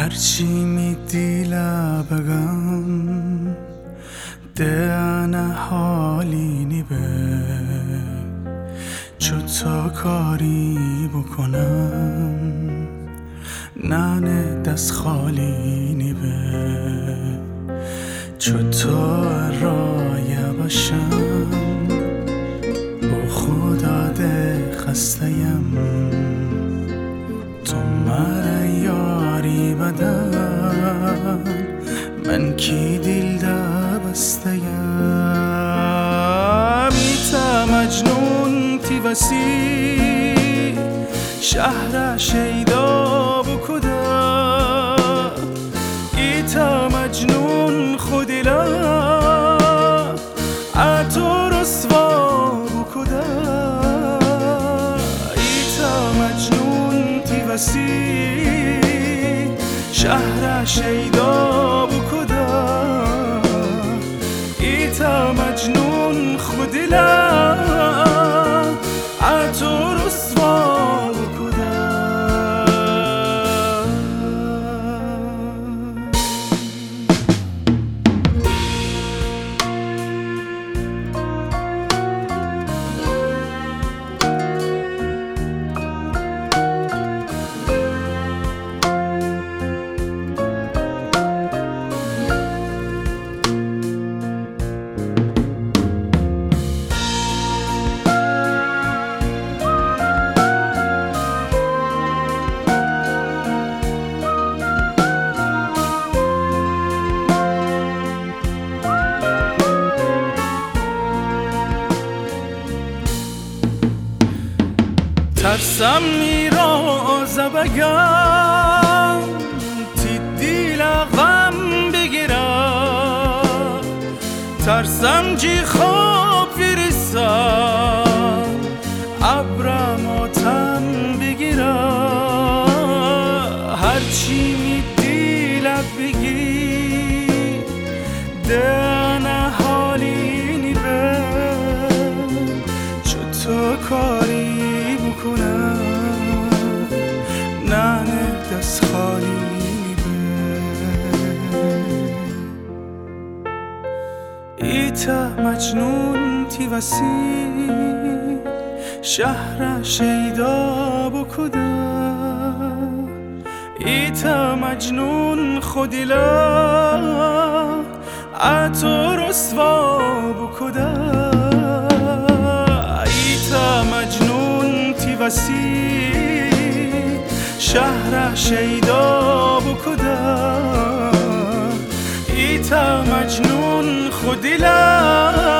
هرچی میدیلا بگم ده حالی به چطور کاری بکنم نه دست خالی به چطور رایه باشم با خدا ده خستیم تو مرا یاری بدن من کی دل ده بستیم ایتا مجنون تی وسی شهر شیدا بکده ایتا مجنون خودلا اتو رسوا بکده ایتا مجنون تی وسی شهر شیدا بکده ایتا مجنون خودلا اتو رسوا ترسم میرازه بگم تی دیل غم بگیرم ترسم جی خواب فریسم ابرم آتم بگیرم هرچی می دیلت بگی ده حالی نیبه چطور کاری نه دست خالی به ایتا مجنون تی وسی شهر شیدا بکده ایتا مجنون خودلا اتو رسوا بکده ایتا مجنون تی وسی شهر شیدا بکده ایتا مجنون خودلا